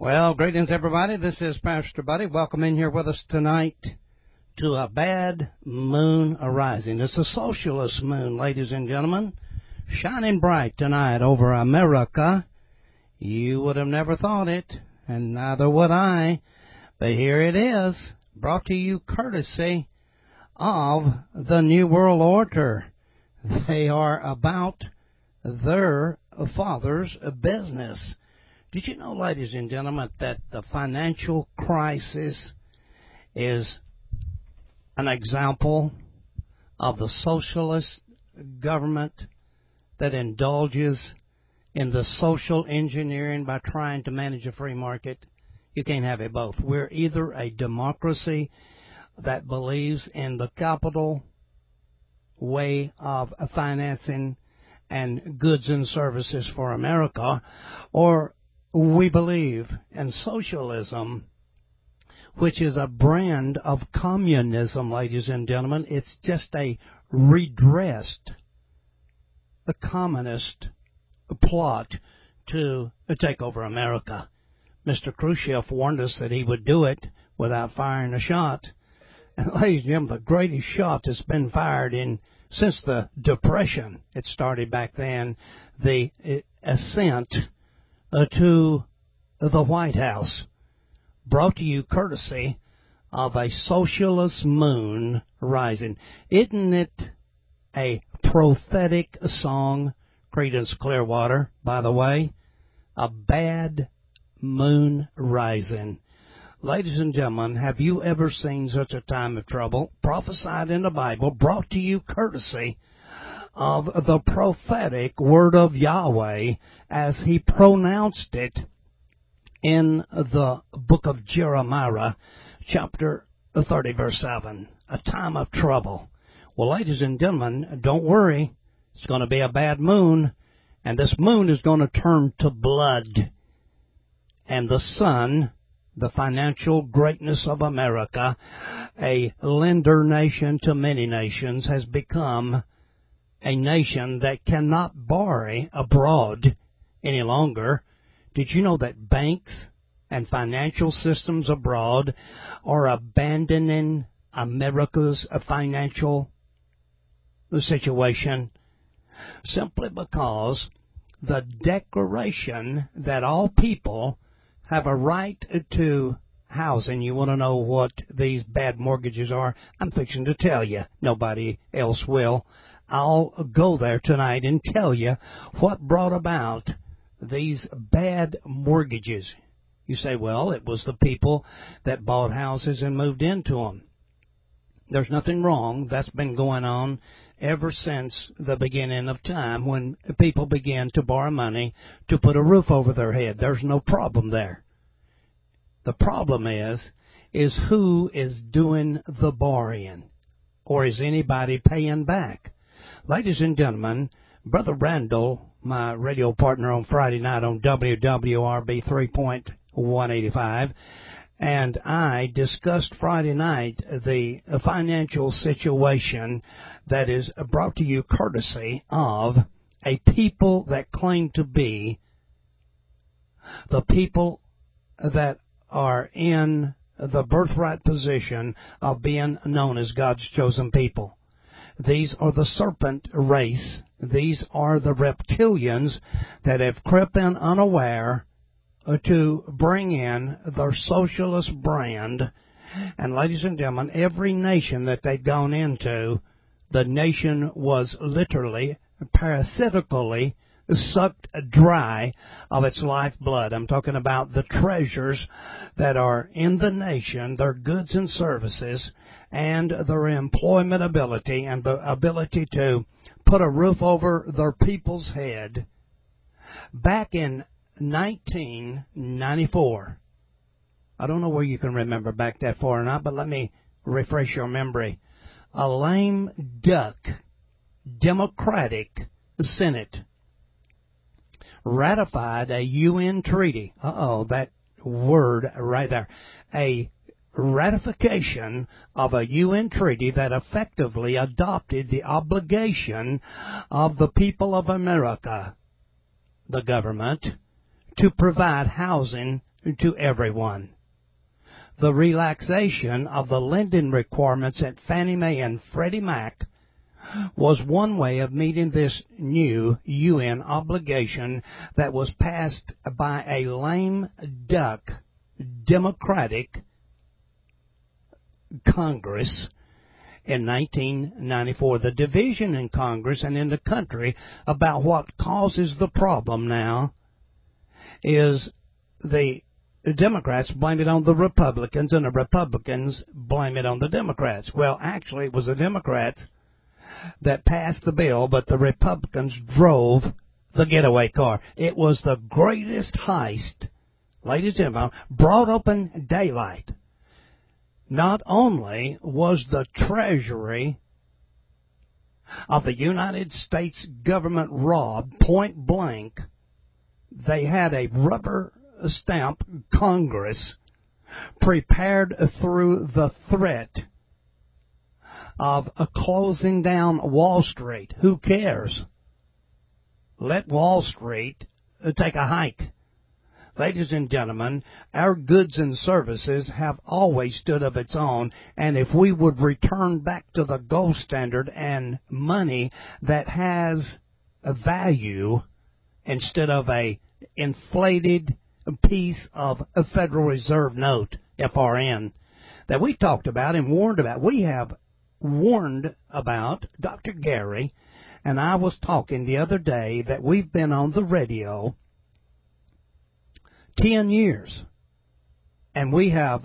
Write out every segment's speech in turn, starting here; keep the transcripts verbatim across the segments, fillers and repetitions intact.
Well, greetings, everybody. This is Pastor Buddy. Welcome in here with us tonight to a bad moon arising. It's a socialist moon, ladies and gentlemen, shining bright tonight over America. You would have never thought it, and neither would I, but here it is, brought to you courtesy of the New World Order. They are about their father's business. Did you know, ladies and gentlemen, that the financial crisis is an example of the socialist government that indulges in the social engineering by trying to manage a free market? You can't have it both. We're either a democracy that believes in the capital way of financing and goods and services for America, or we believe in socialism, which is a brand of communism, ladies and gentlemen. It's just a redressed, a communist plot to take over America. Mister Khrushchev warned us that he would do it without firing a shot. And ladies and gentlemen, the greatest shot that's been fired in since the Depression, it started back then, the ascent uh, to the White House, brought to you courtesy of a socialist moon rising. Isn't it a prophetic song? Creedence Clearwater, by the way, a bad moon rising. Ladies and gentlemen, have you ever seen such a time of trouble prophesied in the Bible, brought to you courtesy of the prophetic word of Yahweh as he pronounced it in the book of Jeremiah, chapter thirty, verse seven, a time of trouble? Well, ladies and gentlemen, don't worry. It's going to be a bad moon, and this moon is going to turn to blood. And the sun, the financial greatness of America, a lender nation to many nations, has become a nation that cannot borrow abroad any longer. Did you know that banks and financial systems abroad are abandoning America's financial situation simply because the declaration that all people have a right to housing? You want to know what these bad mortgages are? I'm fixing to tell you. Nobody else will. I'll go there tonight and tell you what brought about these bad mortgages. You say, well, it was the people that bought houses and moved into them. There's nothing wrong. That's been going on ever since the beginning of time, when people began to borrow money to put a roof over their head. There's no problem there. The problem is, is who is doing the borrowing, or is anybody paying back? Ladies and gentlemen, Brother Randall, my radio partner on Friday night on W W R B three point one eighty-five, and I discussed Friday night the financial situation that is brought to you courtesy of a people that claim to be the people that are in the birthright position of being known as God's chosen people. These are the serpent race. These are the reptilians that have crept in unaware to bring in their socialist brand. And ladies and gentlemen, every nation that they've gone into, the nation was literally, parasitically sucked dry of its lifeblood. I'm talking about the treasures that are in the nation, their goods and services, and their employment ability, and the ability to put a roof over their people's head. Back in nineteen ninety-four, I don't know where you can remember back that far or not, but let me refresh your memory. A lame duck Democratic Senate ratified a U N treaty. Uh-oh, that word right there. A ratification of a U N treaty that effectively adopted the obligation of the people of America, the government, to provide housing to everyone. The relaxation of the lending requirements at Fannie Mae and Freddie Mac was one way of meeting this new U N obligation that was passed by a lame duck Democratic Congress in nineteen ninety-four. The division in Congress and in the country about what causes the problem now is the Democrats blame it on the Republicans and the Republicans blame it on the Democrats. Well, actually, it was the Democrats that passed the bill, but the Republicans drove the getaway car. It was the greatest heist, ladies and gentlemen, broad open daylight. Not only was the Treasury of the United States government robbed point blank, they had a rubber stamp Congress prepared through the threat of a closing down Wall Street. Who cares? Let Wall Street take a hike. Ladies and gentlemen, our goods and services have always stood of its own, and if we would return back to the gold standard and money that has a value instead of a inflated piece of a Federal Reserve note, F R N, that we talked about and warned about. We have warned about, Doctor Gary and I was talking the other day that we've been on the radio ten years, and we have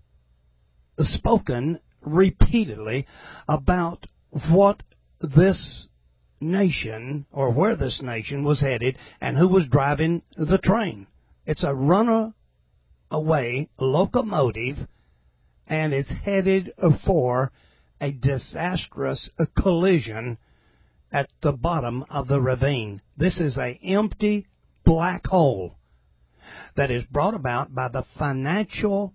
spoken repeatedly about what this nation, or where this nation was headed, and who was driving the train. It's a runaway locomotive, and it's headed for a disastrous collision at the bottom of the ravine. This is an empty black hole that is brought about by the financial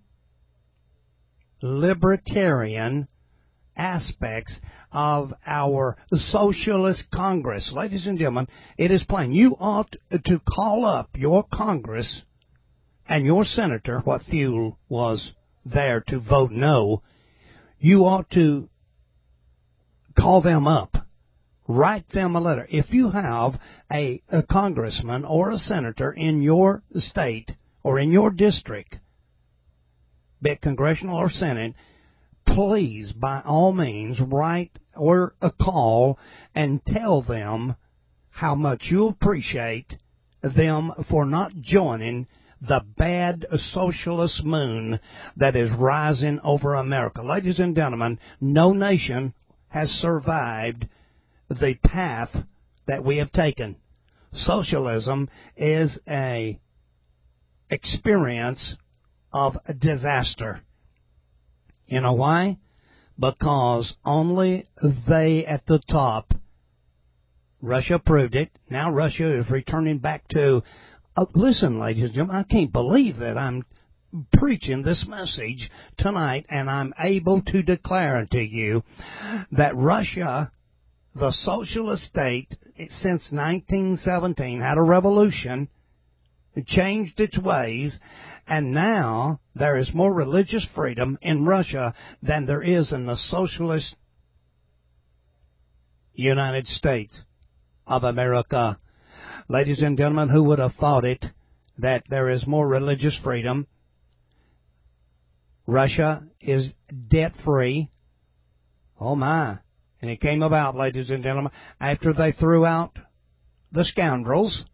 libertarian aspects of our socialist Congress. Ladies and gentlemen, it is plain. You ought to call up your Congress and your senator, what few was there to vote no. You ought to call them up. Write them a letter. If you have a, a congressman or a senator in your state or in your district, be it congressional or senate, please, by all means, write or a call and tell them how much you appreciate them for not joining the bad socialist moon that is rising over America. Ladies and gentlemen, no nation has survived the path that we have taken. Socialism is a experience of disaster. You know why? Because only they at the top, Russia proved it. Now Russia is returning back to, uh, listen, ladies and gentlemen, I can't believe that I'm preaching this message tonight and I'm able to declare unto you that Russia, the socialist state, since nineteen seventeen, had a revolution, it changed its ways, and now there is more religious freedom in Russia than there is in the socialist United States of America. Ladies and gentlemen, who would have thought it, that there is more religious freedom? Russia is debt-free. Oh, my. And it came about, ladies and gentlemen, after they threw out the scoundrels.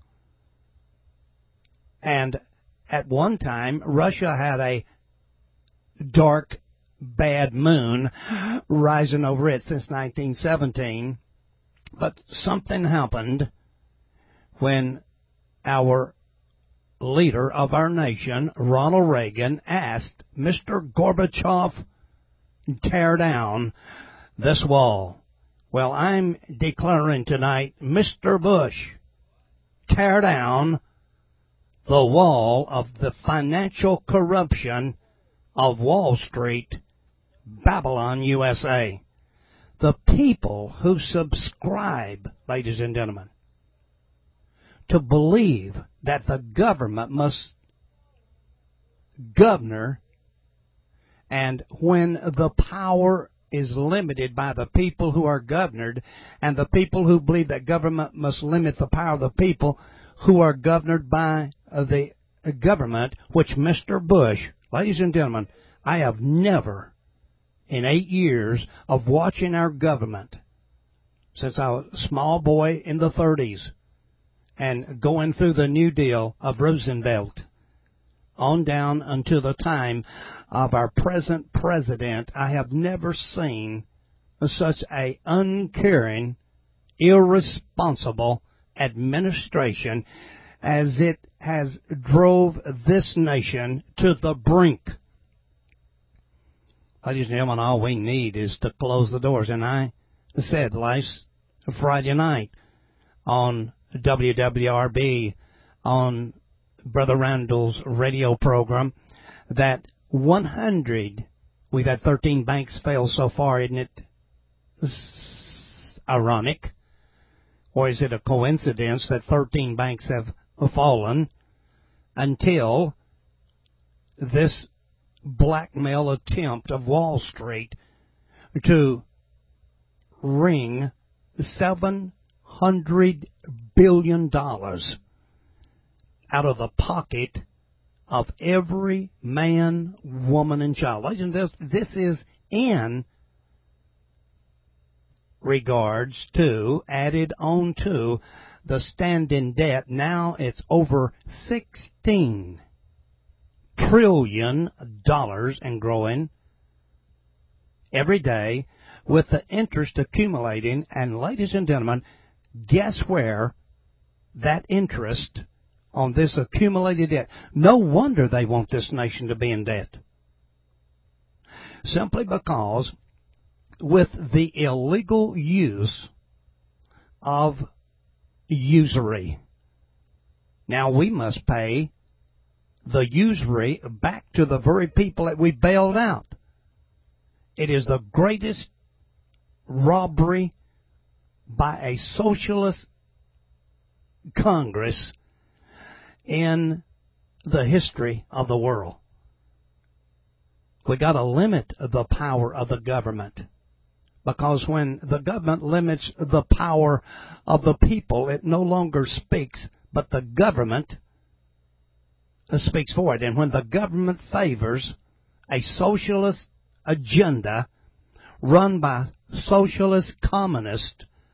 And at one time, Russia had a dark, bad moon rising over it since nineteen seventeen. But something happened when our leader of our nation, Ronald Reagan, asked Mister Gorbachev, tear down this wall. Well, I'm declaring tonight, Mister Bush, tear down the wall of the financial corruption of Wall Street, Babylon, U S A. The people who subscribe, ladies and gentlemen, to believe that the government must governor, and when the power is limited by the people who are governed, and the people who believe that government must limit the power of the people who are governed by the government, which Mister Bush, ladies and gentlemen, I have never, in eight years of watching our government, since I was a small boy in the thirties, and going through the New Deal of Roosevelt, on down until the time of our present president, I have never seen such a uncaring, irresponsible administration as it has drove this nation to the brink. Ladies and gentlemen, all we need is to close the doors. And I said last Friday night on W W R B, on Brother Randall's radio program, that one hundred, we've had thirteen banks fail so far. Isn't it ironic? Or is it a coincidence that thirteen banks have fallen until this blackmail attempt of Wall Street to wring seven hundred billion dollars out of the pocket of every man, woman, and child. Ladies and gentlemen, this is in regards to, added on to, the standing debt. Now it's over sixteen trillion dollars and growing every day, with the interest accumulating. And ladies and gentlemen, guess where that interest on this accumulated debt? No wonder they want this nation to be in debt. Simply because with the illegal use of usury. Now we must pay the usury back to the very people that we bailed out. It is the greatest robbery by a socialist Congress in the history of the world. We got to limit the power of the government, because when the government limits the power of the people, it no longer speaks, but the government speaks for it. And when the government favors a socialist agenda run by socialist communists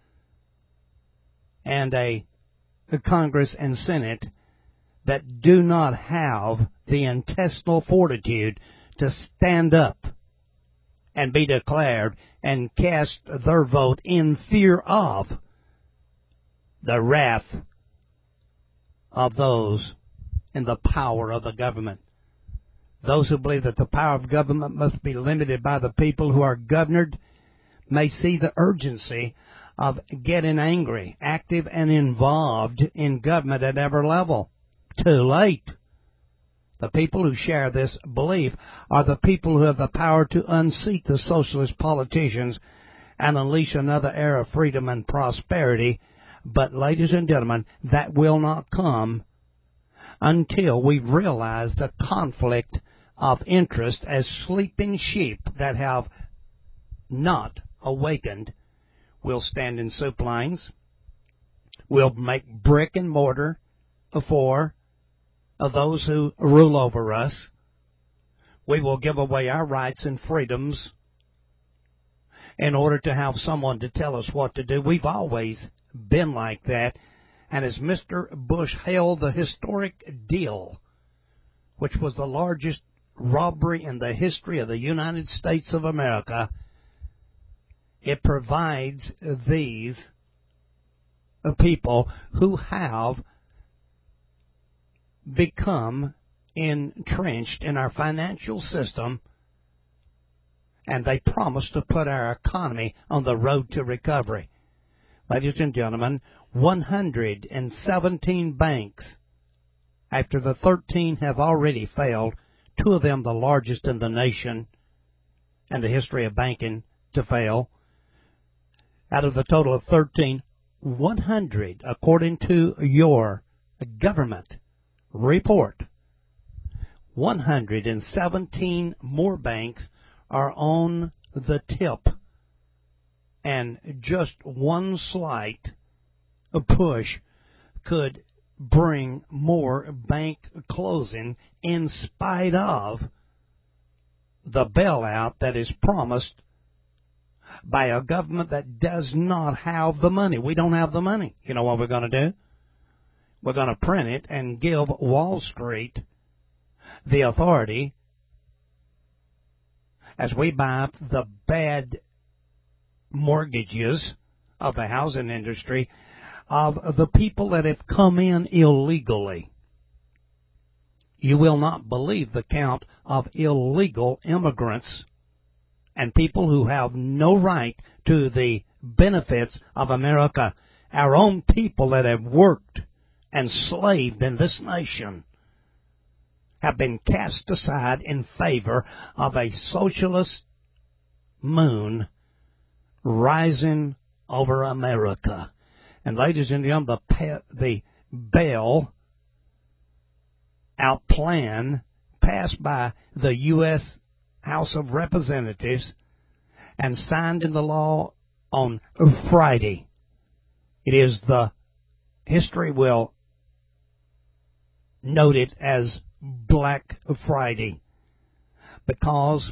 and a, a Congress and Senate that do not have the intestinal fortitude to stand up and be declared and cast their vote in fear of the wrath of those in the power of the government. Those who believe that the power of government must be limited by the people who are governed may see the urgency of getting angry, active, and involved in government at every level. Too late. The people who share this belief are the people who have the power to unseat the socialist politicians and unleash another era of freedom and prosperity. But, ladies and gentlemen, that will not come until we realize the conflict of interest as sleeping sheep that have not awakened will stand in soup lines, will make brick and mortar for of those who rule over us. We will give away our rights and freedoms in order to have someone to tell us what to do. We've always been like that. And as Mister Bush hailed the historic deal, which was the largest robbery in the history of the United States of America, it provides these people who have become entrenched in our financial system, and they promise to put our economy on the road to recovery. Ladies and gentlemen, one hundred seventeen banks, after the thirteen have already failed, two of them the largest in the nation and the history of banking to fail, out of the total of thirteen, one hundred, according to your government report, one hundred seventeen more banks are on the tip. And just one slight push could bring more bank closing in spite of the bailout that is promised by a government that does not have the money. We don't have the money. You know what we're going to do? We're going to print it and give Wall Street the authority as we buy up the bad mortgages of the housing industry of the people that have come in illegally. You will not believe the count of illegal immigrants and people who have no right to the benefits of America. Our own people that have worked and slaved in this nation have been cast aside in favor of a socialist moon rising over America. And ladies and gentlemen, the, the bail out plan passed by the U S House of Representatives and signed into law on Friday. It is the, history will note it as Black Friday, because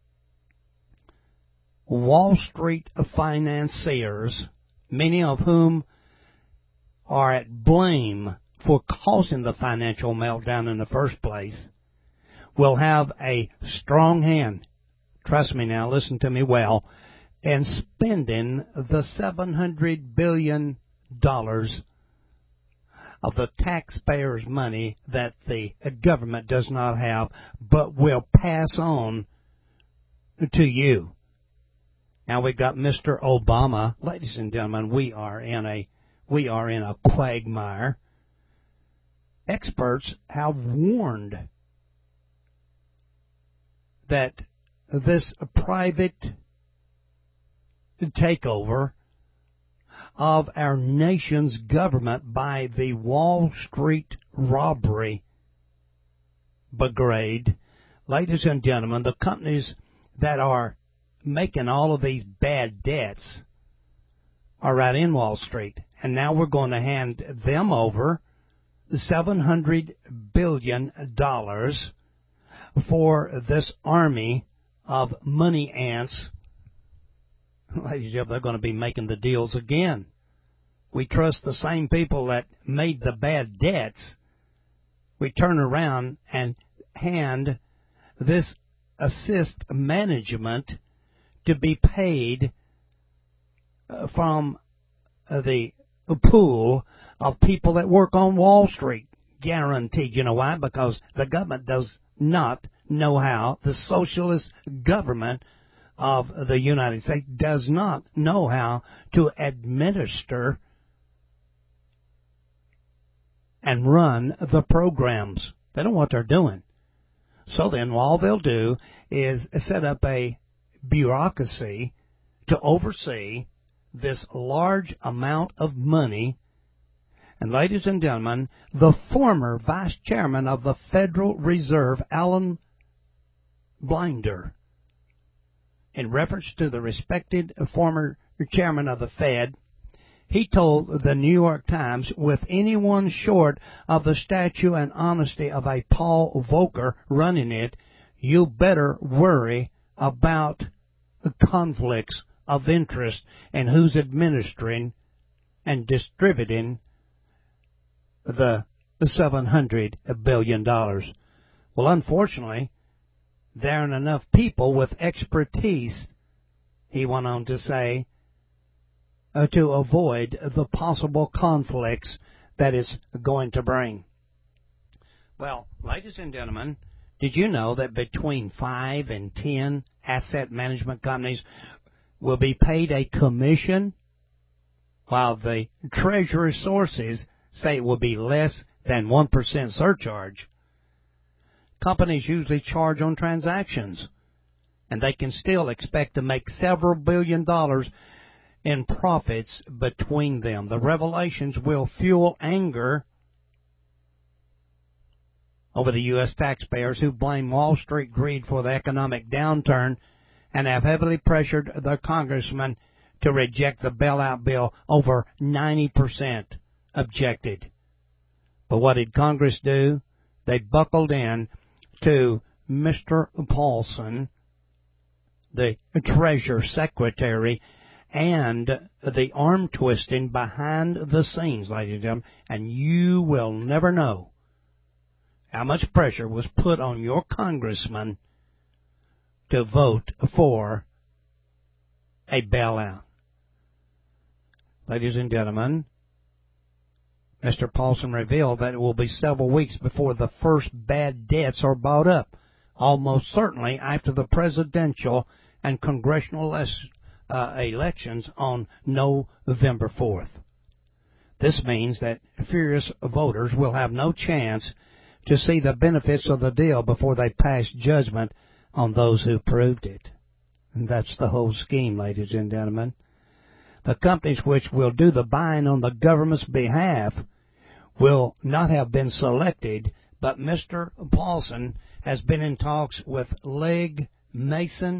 Wall Street financiers, many of whom are at blame for causing the financial meltdown in the first place, will have a strong hand, trust me now, listen to me well, in spending the seven hundred billion dollars of the taxpayers' money that the government does not have, but will pass on to you. Now we've got Mister Obama. Ladies and gentlemen, we are in a we are in a quagmire. Experts have warned that this private takeover of our nation's government by the Wall Street robbery brigade, ladies and gentlemen, the companies that are making all of these bad debts are right in Wall Street. And now we're going to hand them over seven hundred billion dollars for this army of money ants. Ladies and gentlemen, they're going to be making the deals again. We trust the same people that made the bad debts. We turn around and hand this assist management to be paid from the pool of people that work on Wall Street. Guaranteed. You know why? Because the government does not know how. The socialist government of the United States does not know how to administer and run the programs. They don't know what they're doing. So then all they'll do is set up a bureaucracy to oversee this large amount of money. And ladies and gentlemen, the former vice chairman of the Federal Reserve, Alan Blinder, in reference to the respected former chairman of the Fed, he told the New York Times, with anyone short of the stature and honesty of a Paul Volcker running it, you better worry about the conflicts of interest and who's administering and distributing the seven hundred billion dollars. Well, unfortunately, there aren't enough people with expertise, he went on to say, uh, to avoid the possible conflicts that it's going to bring. Well, ladies and gentlemen, did you know that between five and ten asset management companies will be paid a commission, while the Treasury sources say it will be less than one percent surcharge? Companies usually charge on transactions, and they can still expect to make several billion dollars in profits between them. The revelations will fuel anger over the U S taxpayers who blame Wall Street greed for the economic downturn and have heavily pressured the congressman to reject the bailout bill. Over ninety percent objected. But what did Congress do? They buckled in to Mister Paulson, the Treasury Secretary, and the arm twisting behind the scenes, ladies and gentlemen, and you will never know how much pressure was put on your congressman to vote for a bailout. Ladies and gentlemen, Mister Paulson revealed that it will be several weeks before the first bad debts are bought up, almost certainly after the presidential and congressional les- uh, elections on November fourth. This means that furious voters will have no chance to see the benefits of the deal before they pass judgment on those who proved it. And that's the whole scheme, ladies and gentlemen. The companies which will do the buying on the government's behalf will not have been selected, but Mister Paulson has been in talks with Legg Mason,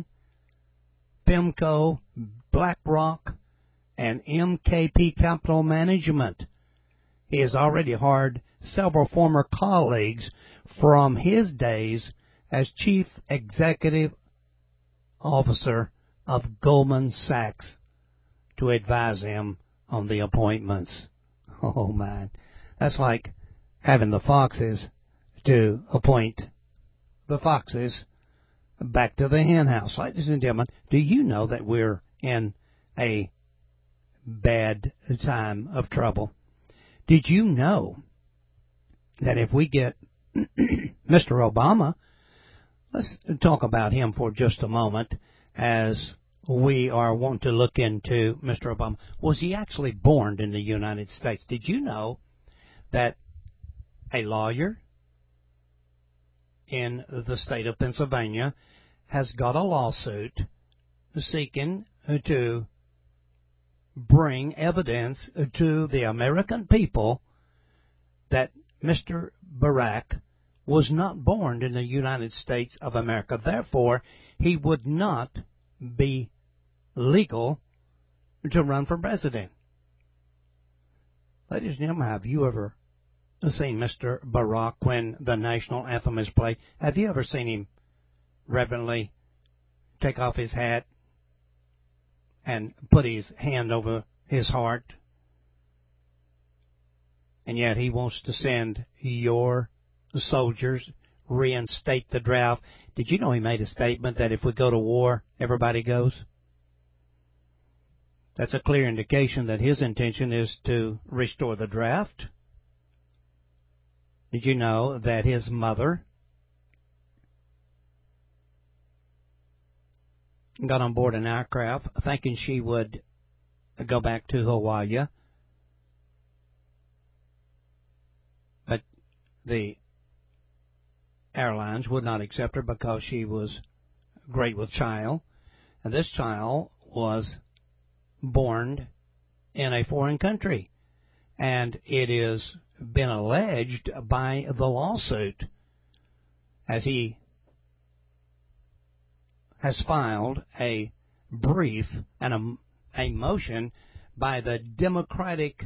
PIMCO, BlackRock, and M K P Capital Management. He has already hired several former colleagues from his days as Chief Executive Officer of Goldman Sachs to advise him on the appointments. Oh, man. That's like having the foxes to appoint the foxes back to the hen house. Ladies and gentlemen, do you know that we're in a bad time of trouble? Did you know that if we get Mister Obama, let's talk about him for just a moment as we are wanting to look into Mister Obama. Was he actually born in the United States? Did you know that a lawyer in the state of Pennsylvania has got a lawsuit seeking to bring evidence to the American people that Mister Barack was not born in the United States of America. Therefore, he would not be legal to run for president. Ladies and gentlemen, have you ever seen Mister Barack when the national anthem is played? Have you ever seen him reverently take off his hat and put his hand over his heart? And yet he wants to send your soldiers, reinstate the draft. Did you know he made a statement that if we go to war, everybody goes? That's a clear indication that his intention is to restore the draft. Did you know that his mother got on board an aircraft thinking she would go back to Hawaii, but the airlines would not accept her because she was great with child, and this child was born in a foreign country, and it has been alleged by the lawsuit, as he has filed a brief and a, a motion by the Democratic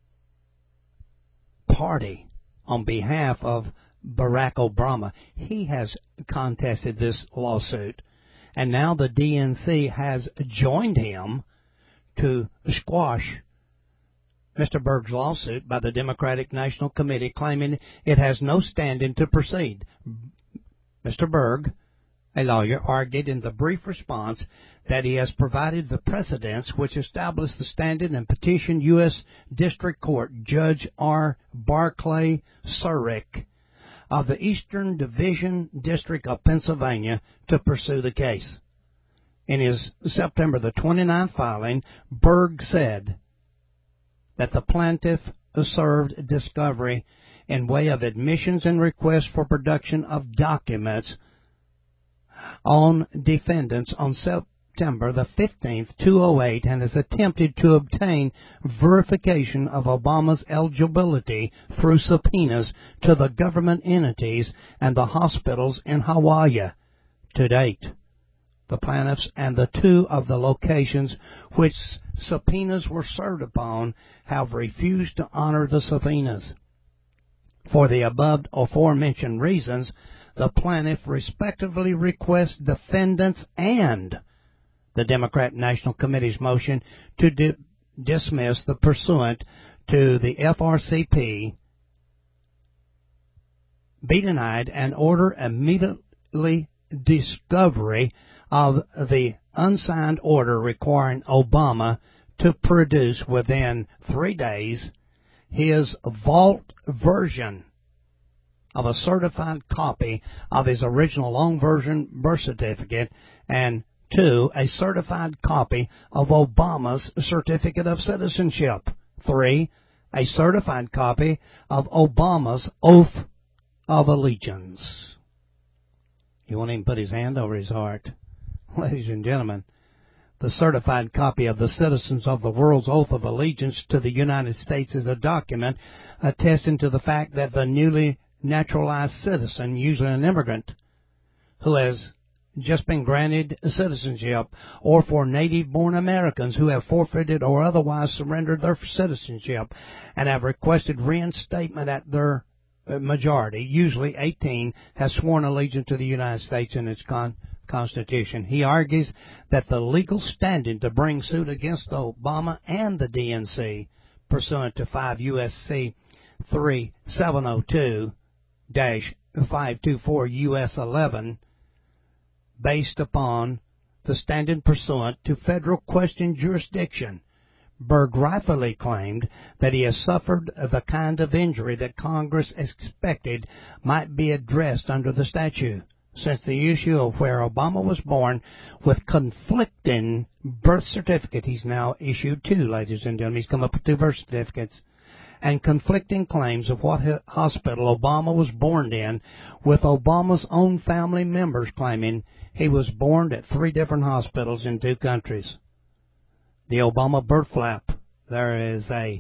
Party on behalf of Barack Obama. He has contested this lawsuit, and now the D N C has joined him to squash Mister Berg's lawsuit by the Democratic National Committee, claiming it has no standing to proceed. Mister Berg, a lawyer, argued in the brief response that he has provided the precedents which establish the standing and petitioned U S District Court Judge R. Barclay Surrick of the Eastern Division District of Pennsylvania to pursue the case. In his September the twenty-ninth filing, Berg said that the plaintiff served discovery in way of admissions and requests for production of documents on defendants on September the fifteenth, two thousand eight, and has attempted to obtain verification of Obama's eligibility through subpoenas to the government entities and the hospitals in Hawaii. To date, the plaintiffs and the two of the locations which subpoenas were served upon have refused to honor the subpoenas. For the above aforementioned reasons, the plaintiff respectively requests defendants and the Democrat National Committee's motion to di- dismiss the pursuant to the F R C P be denied and order immediately discovery of the unsigned order requiring Obama to produce within three days his vault version of a certified copy of his original long version birth certificate, and two, a certified copy of Obama's certificate of citizenship. Three, a certified copy of Obama's oath of allegiance. He won't even put his hand over his heart. Ladies and gentlemen, the certified copy of the citizens of the world's oath of allegiance to the United States is a document attesting to the fact that the newly naturalized citizen, usually an immigrant, who has just been granted citizenship, or for native-born Americans who have forfeited or otherwise surrendered their citizenship and have requested reinstatement at their majority, usually eighteen, has sworn allegiance to the United States and its con- Constitution. He argues that the legal standing to bring suit against Obama and the D N C, pursuant to five U S C three seven oh two dash five twenty-four U S eleven, based upon the standing pursuant to federal question jurisdiction. Berg rightfully claimed that he has suffered the kind of injury that Congress expected might be addressed under the statute, since the issue of where Obama was born with conflicting birth certificates. He's now issued two, ladies and gentlemen. He's come up with two birth certificates. And conflicting claims of what hospital Obama was born in, with Obama's own family members claiming he was born at three different hospitals in two countries. The Obama bird flap. There is a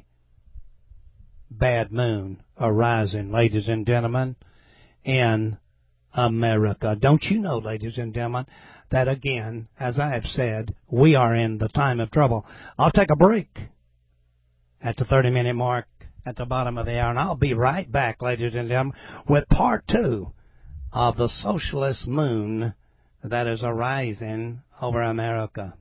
bad moon arising, ladies and gentlemen, in America. Don't you know, ladies and gentlemen, that again, as I have said, we are in the time of trouble. I'll take a break at the thirty-minute mark at the bottom of the hour, and I'll be right back, ladies and gentlemen, with part two of the socialist moon that is arising over America.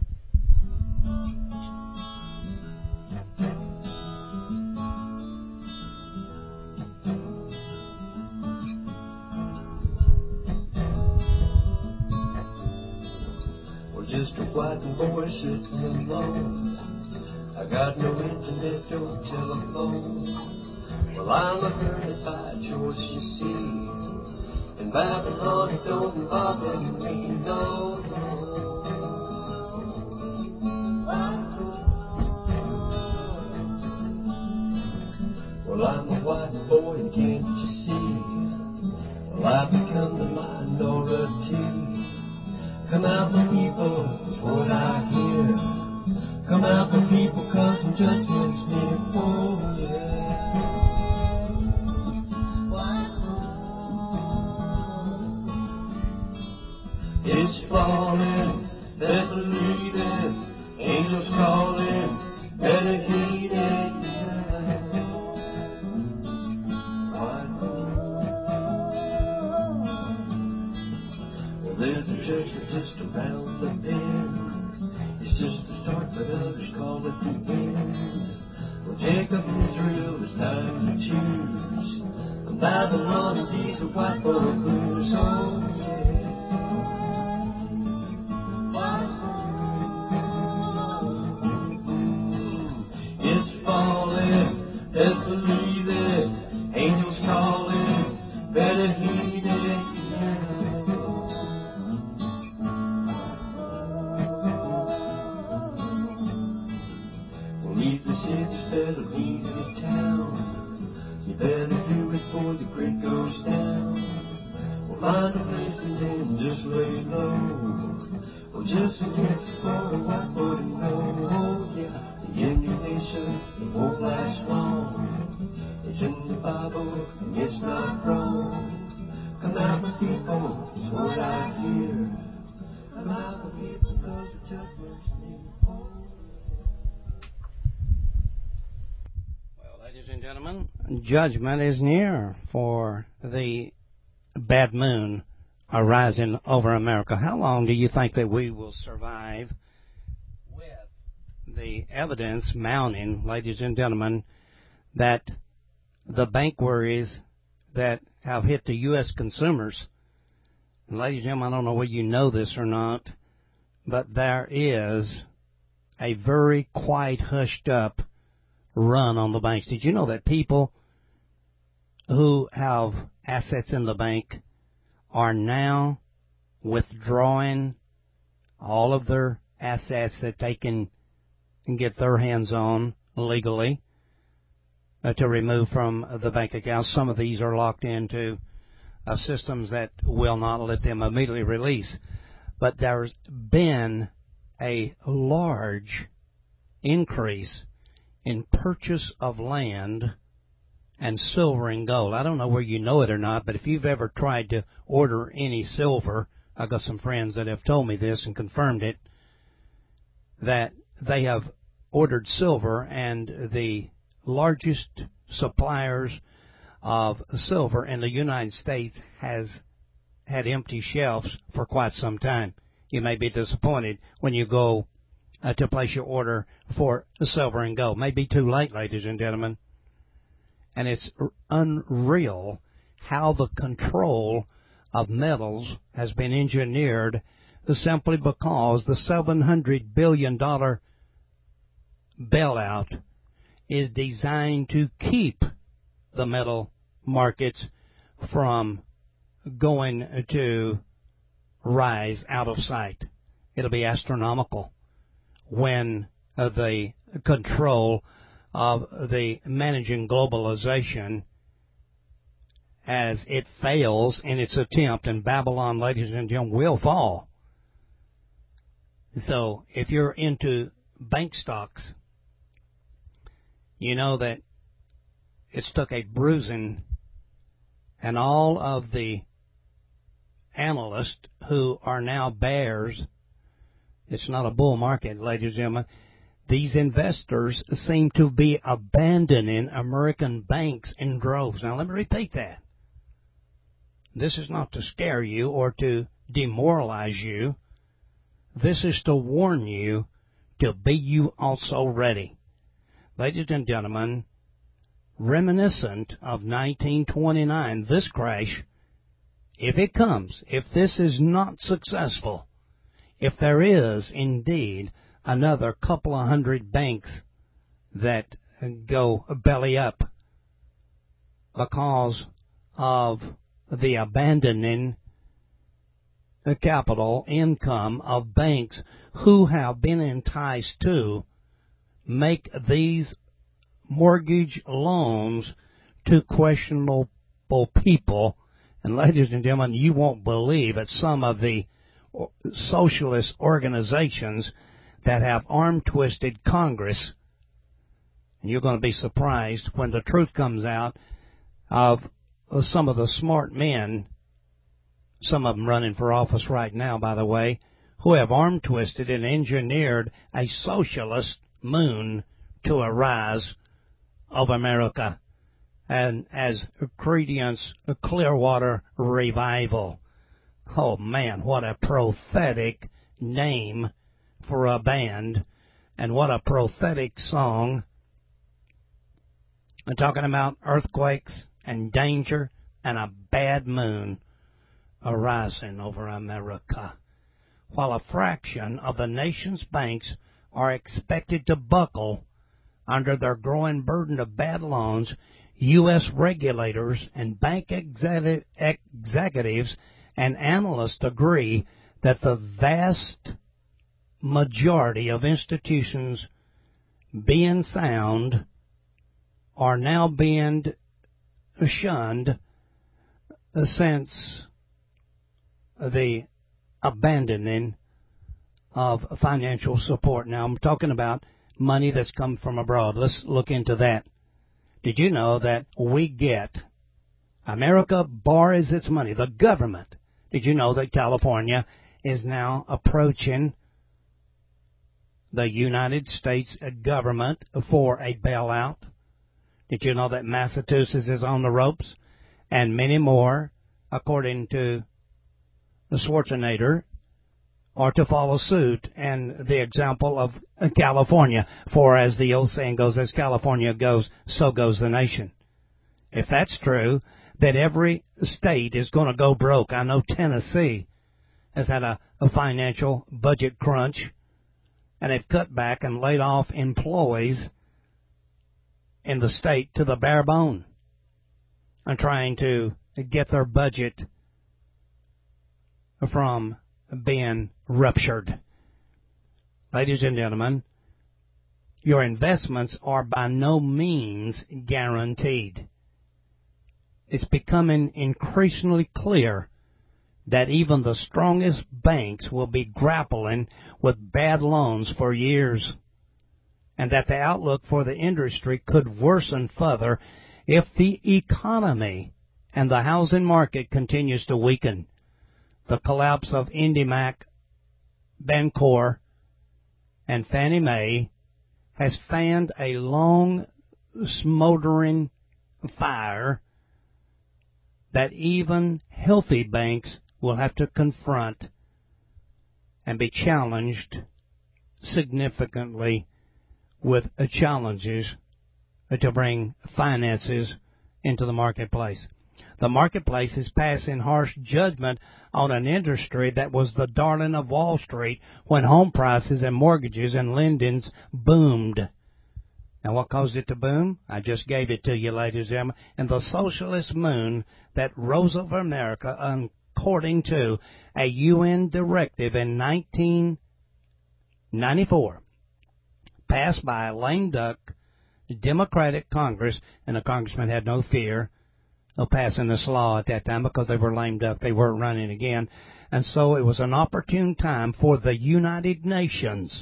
Just a white boy sitting alone. I got no internet, no telephone. Well, I'm a hermit by choice, you see. And Babylon, it don't bother me, no, no. Well, I'm a white boy, and can't you see? Well, I've become the minority. Come out, my people, is what I hear. Come out, my people, cause the judgment's near. Oh, yeah. It's falling, there's believing. Angels calling, better heed it. Well, there's a judgment just around the bend. It's just the start, but others call it the end. Well, Jacob Israel, it's time to choose. And Babylon and these are white boy blues. Oh, yeah. It's falling, there's believing. Angels calling, better heed it. Leave the city instead of leaving the town. You better do it before the grid goes down. We'll find a place and then just lay low. Oh, just forget for the white boy to know. Oh, yeah, the Indian nation, it won't last long. It's in the Bible, and it's not wrong. Come out, my people, it's what I hear. Come out, my people, cause the judgment's near. Well, ladies and gentlemen, judgment is near for the bad moon arising over America. How long do you think that we will survive with the evidence mounting, ladies and gentlemen, that the bank worries that have hit the U S consumers? And ladies and gentlemen, I don't know whether you know this or not, but there is a very quiet, hushed up run on the banks. Did you know that people who have assets in the bank are now withdrawing all of their assets that they can, can get their hands on legally uh, to remove from the bank accounts? Some of these are locked into uh, systems that will not let them immediately release. But there's been a large increase in purchase of land and silver and gold. I don't know where you know it or not, but if you've ever tried to order any silver, I've got some friends that have told me this and confirmed it, that they have ordered silver, and the largest suppliers of silver in the United States has had empty shelves for quite some time. You may be disappointed when you go uh, to place your order for silver and gold. May be too late, ladies and gentlemen. And it's unreal how the control of metals has been engineered simply because the seven hundred billion dollars bailout is designed to keep the metal markets from going to rise out of sight. It'll be astronomical when uh, the control of the managing globalization, as it fails in its attempt, and Babylon, ladies and gentlemen, will fall. So if you're into bank stocks, you know that it's took a bruising, and all of the analysts who are now bears, it's not a bull market, ladies and gentlemen. These investors seem to be abandoning American banks in droves. Now, let me repeat that. This is not to scare you or to demoralize you. This is to warn you to be you also ready. Ladies and gentlemen, reminiscent of nineteen twenty-nine, this crash, if it comes, if this is not successful, if there is indeed another couple of hundred banks that go belly up because of the abandoning the capital income of banks who have been enticed to make these mortgage loans to questionable people. And ladies and gentlemen, you won't believe that some of the socialist organizations that have arm-twisted Congress, and you're going to be surprised when the truth comes out of some of the smart men, some of them running for office right now, by the way, who have arm-twisted and engineered a socialist moon to arise of America, and as Creedence Clearwater Revival. Oh, man, what a prophetic name for a band, and what a prophetic song. I'm talking about earthquakes and danger and a bad moon arising over America. While a fraction of the nation's banks are expected to buckle under their growing burden of bad loans, U S regulators and bank executive, executives and analysts agree that the vast majority of institutions being sound are now being shunned since the abandoning of financial support. Now, I'm talking about money that's come from abroad. Let's look into that. Did you know that we get, America borrows its money, the government. Did you know that California is now approaching the United States government for a bailout? Did you know that Massachusetts is on the ropes? And many more, according to Schwarzenegger, are to follow suit, and the example of California. For as the old saying goes, as California goes, so goes the nation. If that's true, that every state is going to go broke. I know Tennessee has had a, a financial budget crunch, and they've cut back and laid off employees in the state to the bare bone and trying to get their budget from being ruptured. Ladies and gentlemen, your investments are by no means guaranteed. It's becoming increasingly clear that even the strongest banks will be grappling with bad loans for years, and that the outlook for the industry could worsen further if the economy and the housing market continues to weaken. The collapse of IndyMac, Bancorp, and Fannie Mae has fanned a long, smoldering fire that even healthy banks will have to confront and be challenged significantly with challenges to bring finances into the marketplace. The marketplace is passing harsh judgment on an industry that was the darling of Wall Street when home prices and mortgages and lendings boomed. And what caused it to boom? I just gave it to you, ladies and gentlemen. And the socialist moon that rose over America, according to a U N directive in nineteen ninety-four, passed by a lame duck Democratic Congress, and the congressman had no fear of passing this law at that time because they were lame duck. They weren't running again. And so it was an opportune time for the United Nations,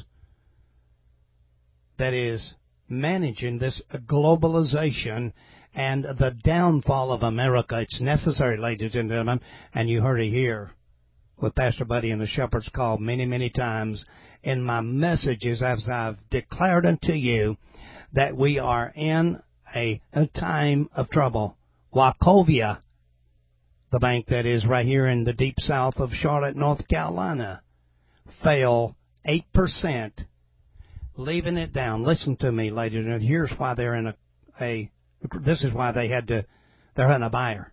that is managing this globalization and the downfall of America. It's necessary, ladies and gentlemen, and you heard it here with Pastor Buddy and the Shepherd's Call many, many times in my messages, as I've declared unto you that we are in a, a time of trouble. Wachovia, the bank that is right here in the deep south of Charlotte, North Carolina, fell eight percent, leaving it down. Listen to me, ladies and gentlemen. Here's why they're in a, a this is why they had to, they're in a buyer.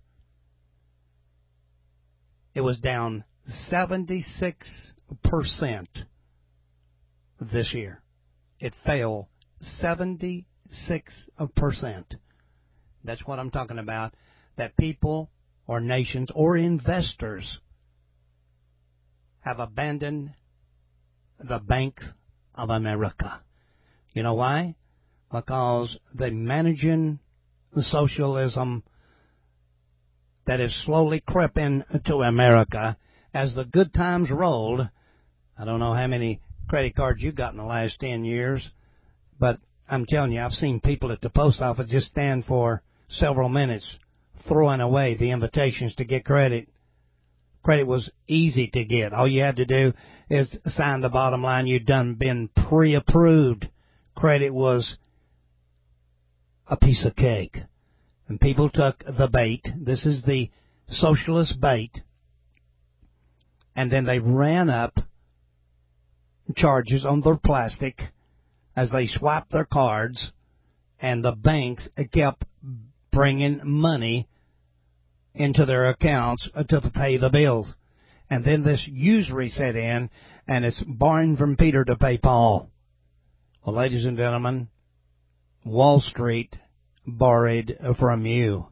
It was down seventy-six percent this year. It fell seventy-six percent. That's what I'm talking about, that people or nations or investors have abandoned the Bank of America. You know why? Because they're managing the socialism that is slowly creeping to America as the good times rolled. I don't know how many credit cards you got in the last ten years, but I'm telling you, I've seen people at the post office just stand for several minutes throwing away the invitations to get credit. Credit was easy to get. All you had to do is sign the bottom line. You'd done been pre-approved. Credit was a piece of cake. And people took the bait. This is the socialist bait. And then they ran up charges on their plastic as they swiped their cards, and the banks kept bringing money into their accounts to pay the bills. And then this usury set in, and it's borrowing from Peter to pay Paul. Well, ladies and gentlemen, Wall Street borrowed from you.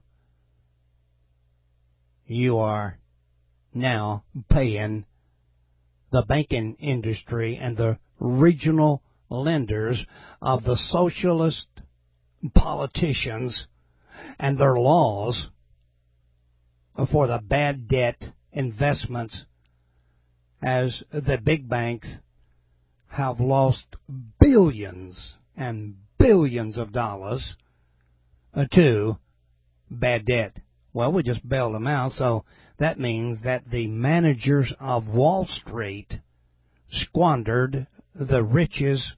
You are now paying the banking industry and the regional lenders of the socialist politicians and their laws for the bad debt investments as the big banks have lost billions and billions of dollars uh, to bad debt. Well, we just bailed them out, so that means that the managers of Wall Street squandered the riches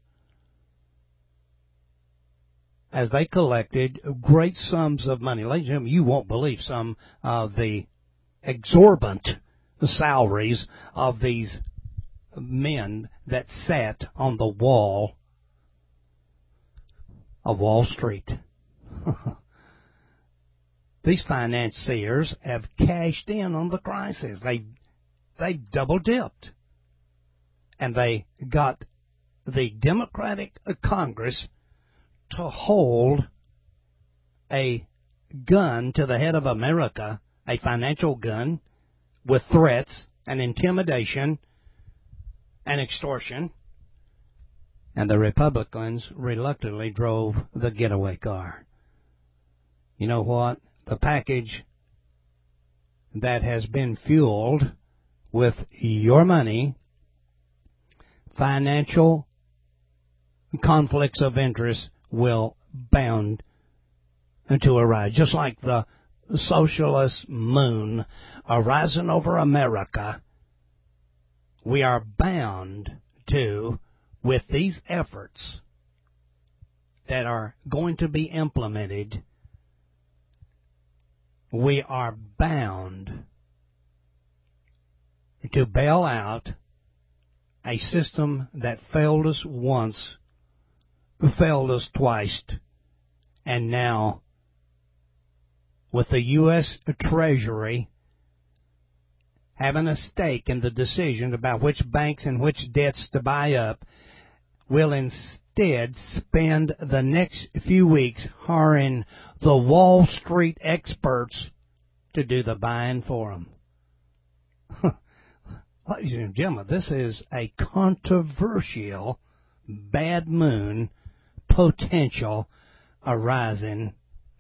as they collected great sums of money. Ladies and gentlemen, you won't believe some of the exorbitant salaries of these men that sat on the wall of Wall Street. These financiers have cashed in on the crisis. They they double dipped. And they got the Democratic Congress to hold a gun to the head of America, a financial gun, with threats and intimidation and extortion. And the Republicans reluctantly drove the getaway car. You know what? The package that has been fueled with your money, financial conflicts of interest will bound to arise. Just like the socialist moon arising over America, we are bound to, with these efforts that are going to be implemented, we are bound to bail out a system that failed us once, failed us twice, and now with the U S Treasury having a stake in the decision about which banks and which debts to buy up, will instead spend the next few weeks hiring the Wall Street experts to do the buying for them. Ladies and gentlemen, this is a controversial bad moon potential arising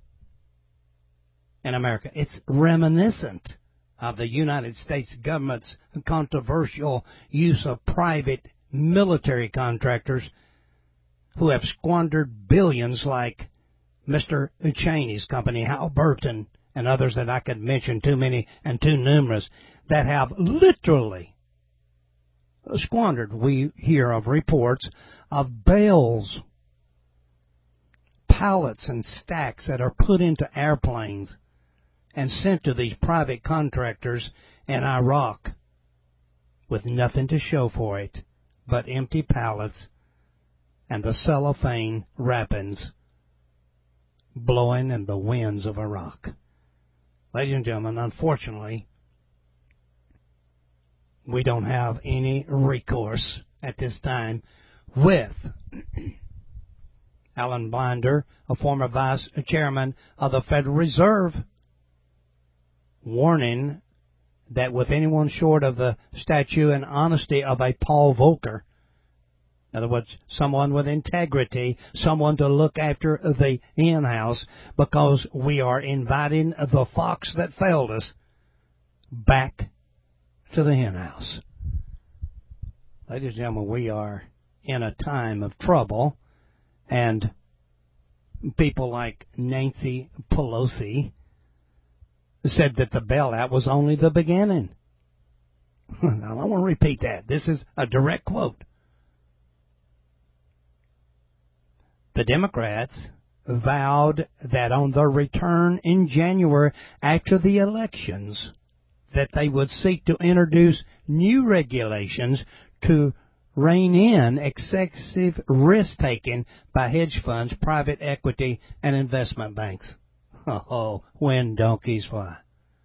in America. It's reminiscent of the United States government's controversial use of private military contractors who have squandered billions, like Mister Cheney's company, Halliburton, and others that I could mention, too many and too numerous, that have literally squandered. We hear of reports of bales, pallets and stacks that are put into airplanes and sent to these private contractors in Iraq with nothing to show for it but empty pallets and the cellophane wrappings blowing in the winds of Iraq. Ladies and gentlemen, unfortunately, we don't have any recourse at this time with Alan Blinder, a former vice chairman of the Federal Reserve, warning that with anyone short of the stature and honesty of a Paul Volcker, in other words, someone with integrity, someone to look after the hen house, because we are inviting the fox that failed us back to the hen house. Ladies and gentlemen, we are in a time of trouble, and people like Nancy Pelosi said that the bailout was only the beginning. Now, I want to repeat that. This is a direct quote. The Democrats vowed that on their return in January after the elections, that they would seek to introduce new regulations to rein in excessive risk-taking by hedge funds, private equity, and investment banks. Oh, when donkeys fly.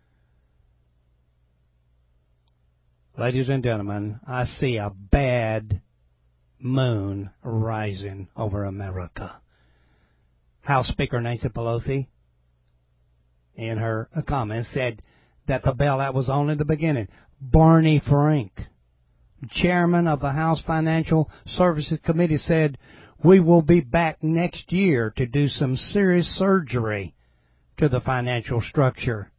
Ladies and gentlemen, I see a bad moon rising over America. House Speaker Nancy Pelosi, in her comments, said that the bailout was only the beginning. Barney Frank, chairman of the House Financial Services Committee, said, "We will be back next year to do some serious surgery to the financial structure."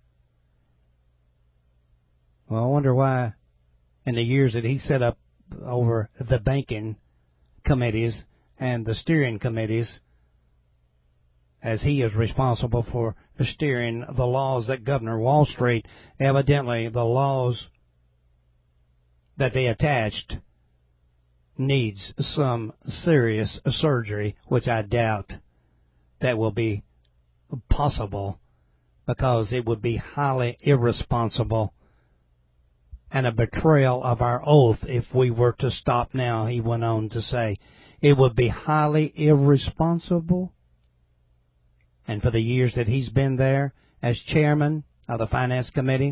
Well, I wonder why in the years that he set up over the banking committees and the steering committees, as he is responsible for steering the laws that govern Wall Street. Evidently, the laws that they attached needs some serious surgery, which I doubt that will be possible, because it would be highly irresponsible and a betrayal of our oath if we were to stop now, he went on to say. It would be highly irresponsible. And for the years that he's been there as chairman of the Finance Committee,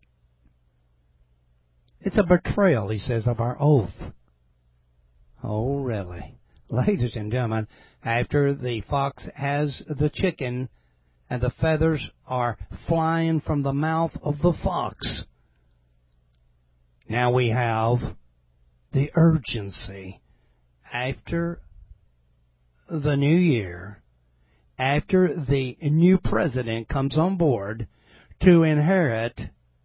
it's a betrayal, he says, of our oath. Oh, really? Ladies and gentlemen, after the fox has the chicken and the feathers are flying from the mouth of the fox, now we have the urgency after the new year, after the new president comes on board, to inherit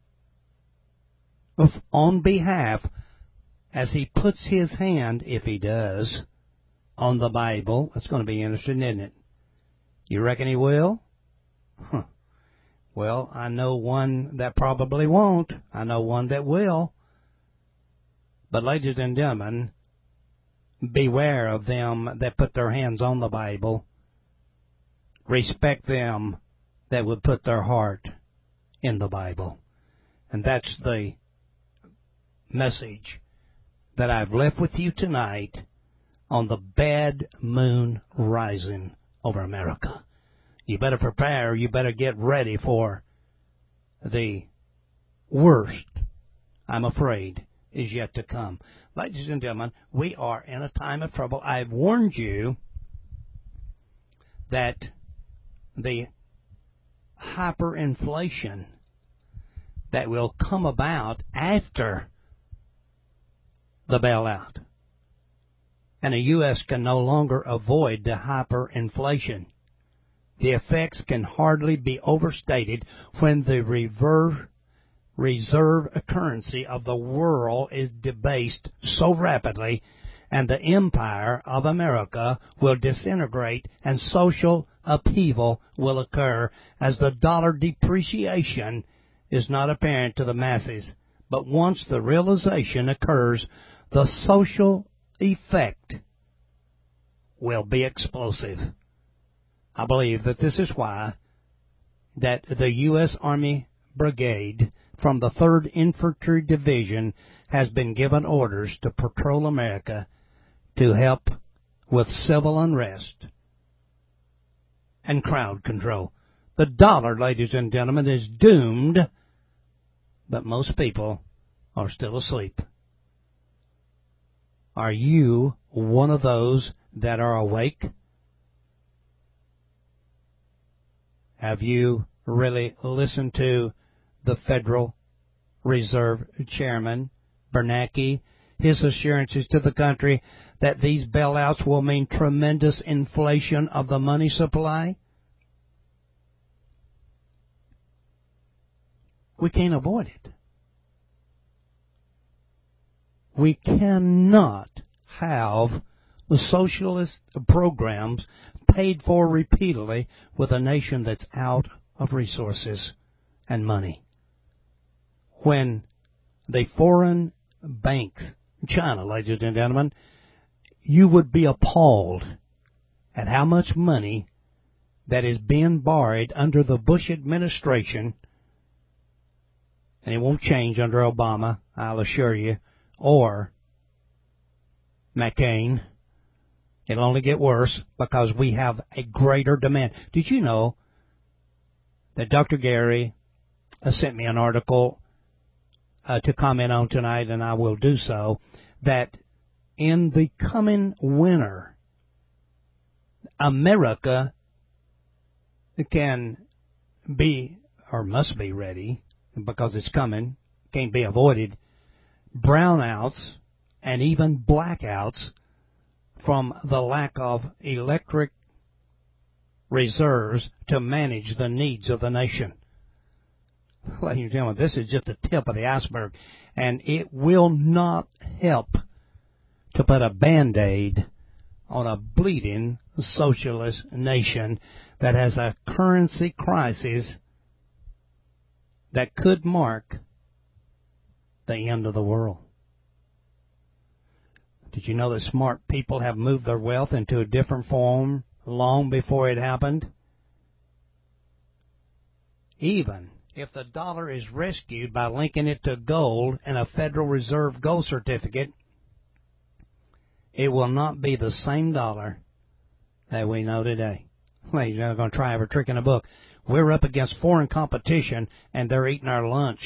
on behalf, as he puts his hand, if he does, on the Bible. It's going to be interesting, isn't it? You reckon he will? Huh. Well, I know one that probably won't. I know one that will. But ladies and gentlemen, beware of them that put their hands on the Bible. Respect them that would put their heart in the Bible. And that's the message that I've left with you tonight on the bad moon rising over America. You better prepare. You better get ready for the worst, I'm afraid, is yet to come. Ladies and gentlemen, we are in a time of trouble. I've warned you that the hyperinflation that will come about after the bailout, and the U S can no longer avoid the hyperinflation. The effects can hardly be overstated when the reverse reserve currency of the world is debased so rapidly, and the empire of America will disintegrate, and social upheaval will occur as the dollar depreciation is not apparent to the masses. But once the realization occurs, the social effect will be explosive. I believe that this is why that the U S Army Brigade from the third Infantry Division has been given orders to patrol America to help with civil unrest and crowd control. The dollar, ladies and gentlemen, is doomed, but most people are still asleep. Are you one of those that are awake? Have you really listened to the Federal Reserve Chairman, Bernanke, his assurances to the country that these bailouts will mean tremendous inflation of the money supply? We can't avoid it. We cannot have the socialist programs paid for repeatedly with a nation that's out of resources and money. When the foreign banks, China, ladies and gentlemen, you would be appalled at how much money that is being borrowed under the Bush administration, and it won't change under Obama, I'll assure you, or McCain. It'll only get worse because we have a greater demand. Did you know that Doctor Gary uh, sent me an article uh, to comment on tonight, and I will do so, that in the coming winter, America can be, or must be ready, because it's coming, can't be avoided, brownouts and even blackouts from the lack of electric reserves to manage the needs of the nation. Ladies and gentlemen, this is just the tip of the iceberg, and it will not help to put a Band-Aid on a bleeding socialist nation that has a currency crisis that could mark the end of the world. Did you know that smart people have moved their wealth into a different form long before it happened? Even if the dollar is rescued by linking it to gold and a Federal Reserve gold certificate, it will not be the same dollar that we know today. Ladies, I'm going to try every trick in the book. We're up against foreign competition, and they're eating our lunch.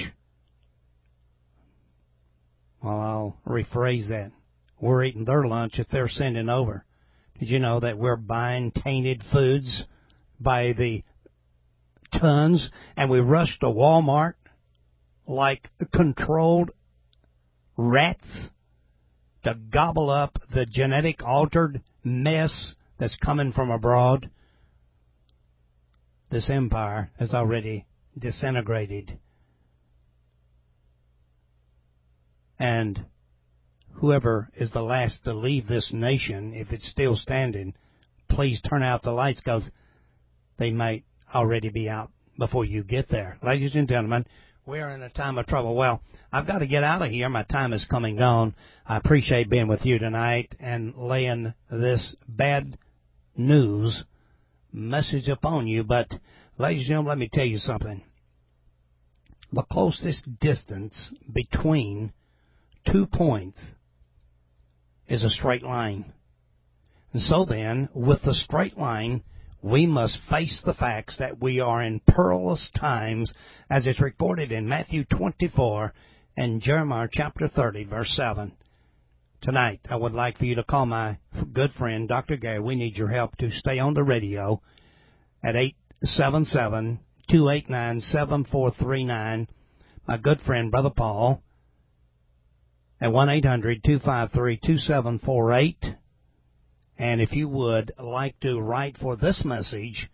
Well, I'll rephrase that. We're eating their lunch if they're sending over. Did you know that we're buying tainted foods by the tons, and we rush to Walmart like controlled rats to gobble up the genetic altered mess that's coming from abroad? This empire has already disintegrated. And whoever is the last to leave this nation, if it's still standing, please turn out the lights, because they might already be out before you get there. Ladies and gentlemen, we're in a time of trouble. Well, I've got to get out of here. My time is coming gone. I appreciate being with you tonight and laying this bad news message upon you. But, ladies and gentlemen, let me tell you something. The closest distance between two points is a straight line. And so then, with the straight line, we must face the facts that we are in perilous times, as it's recorded in Matthew twenty-four and Jeremiah chapter thirty, verse seven. Tonight, I would like for you to call my good friend, Doctor Gary. We need your help to stay on the radio at eight seven seven, two eight nine, seven four three nine. My good friend, Brother Paul, at one eight hundred, two five three, two seven four eight. And if you would like to write for this message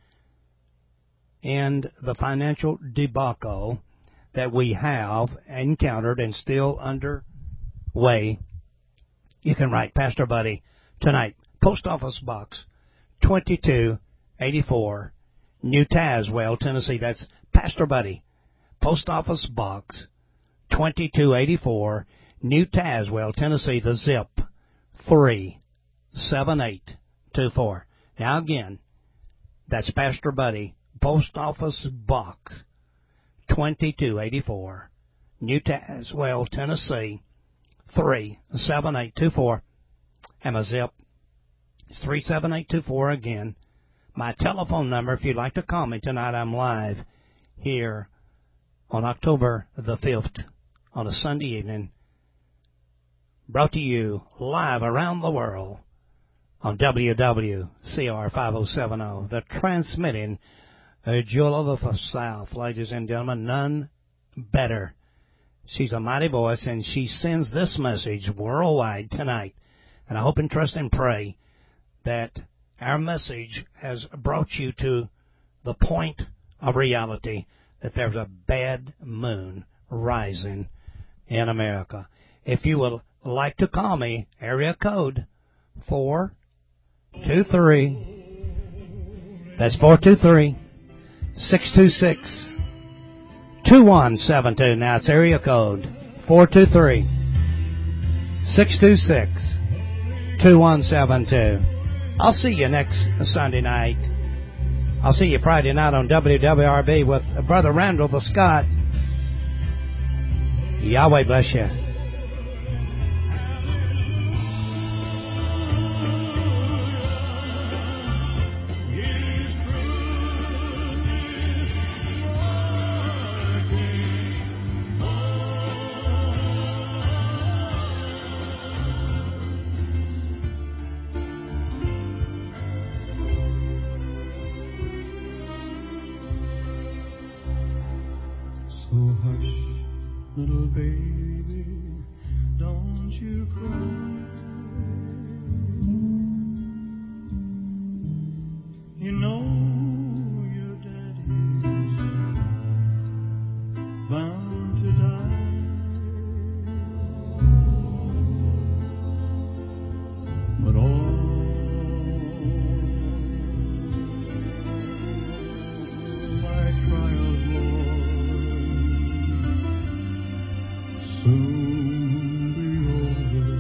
and the financial debacle that we have encountered and still underway, you can write Pastor Buddy tonight. Post Office Box twenty-two eighty-four, New Tazewell, Tennessee. That's Pastor Buddy. Post Office Box twenty-two eighty-four, New Tazewell, Tennessee. The zip three seven eight two four. Now again, that's Pastor Buddy, Post Office Box twenty-two eighty-four, New Tazewell, Tennessee three seven eight two four. And my zip is three seven eight two four again. My telephone number, if you'd like to call me tonight, I'm live here on October the fifth on a Sunday evening, brought to you live around the world on W W C R five oh seven oh, the transmitting uh, jewel of the South. Ladies and gentlemen, none better. She's a mighty voice, and she sends this message worldwide tonight. And I hope and trust and pray that our message has brought you to the point of reality that there's a bad moon rising in America. If you would like to call me, area code four two three, that's four two three, six two six, two one seven two. Now it's area code four two three, six two six, two one seven two. I'll see you next Sunday night. I'll see you Friday night on W W R B with Brother Randall the Scott. Yahweh bless you. So hush, little baby, don't you cry. You know your daddy's bound to die. But all soon be over.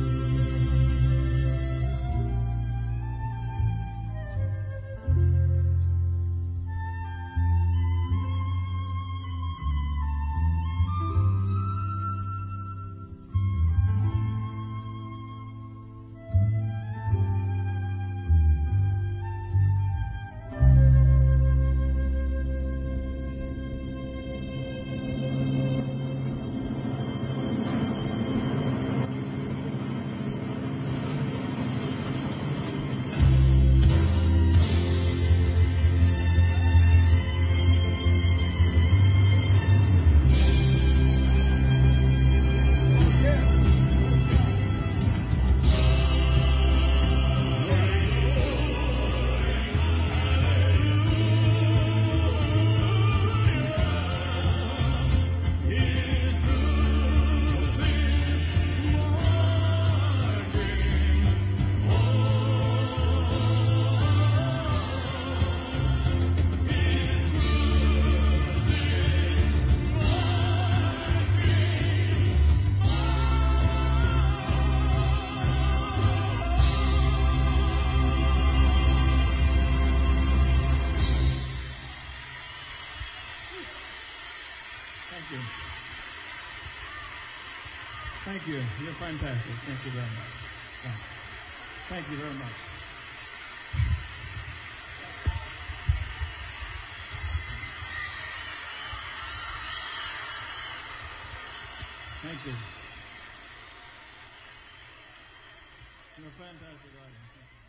Thank you. Thank you. You're fantastic. Thank you very much. Thank you, Thank you very much. Thank you. You're a fantastic audience. Thank you.